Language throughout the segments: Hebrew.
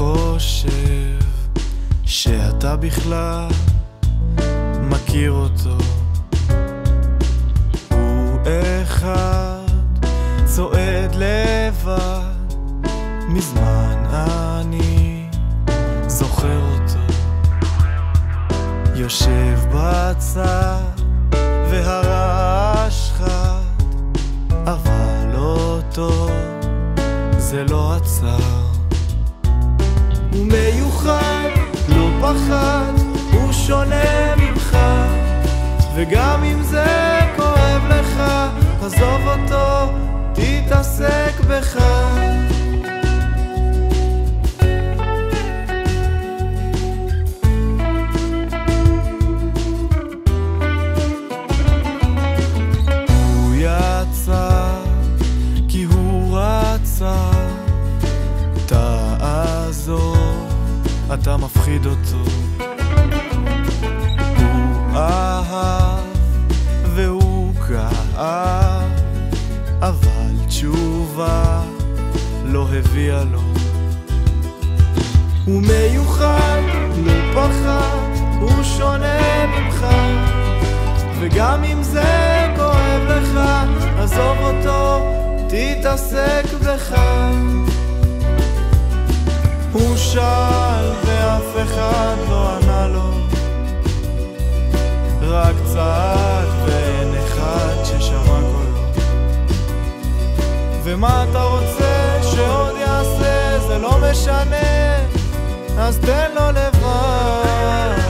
חושב שאתה בכלל מכיר אותו. הוא אחד צועד לבד, מזמן אני זוכר אותו. יושב בצד והרעש חד, אבל אותו זה לא עצר. הוא מיוחד, לא פחד, הוא שונה ממך, וגם אם זה כואב לך, עזוב אותו, תתעסק בך. הוא יצא כי הוא רצה, תעזוב, אתה מפחיד אותו. הוא אהב והוא כאב, אבל תשובה לא הביאה לו. הוא מיוחד, לא פחד, הוא שונה ממך, וגם אם זה כואב לך, עזוב אותו, תתעסק בך. הוא שאל ואף אחד לא ענה לו, רק צעד ואין אחד ששמע קולו. ומה אתה רוצה שעוד יעשה? זה לא משנה, אז תן לו לבד.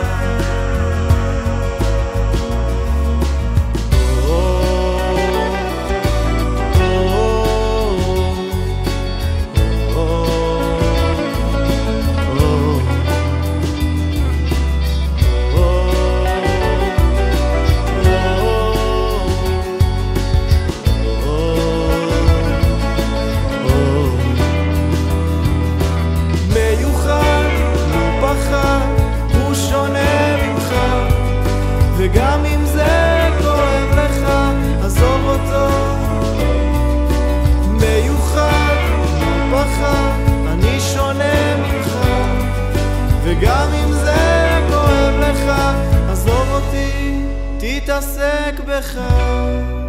וגם אם זה כואב לך, עזוב אותו. מיוחד, פחד, אני שונה ממך, וגם אם זה כואב לך, עזוב אותי, תתעסק בך.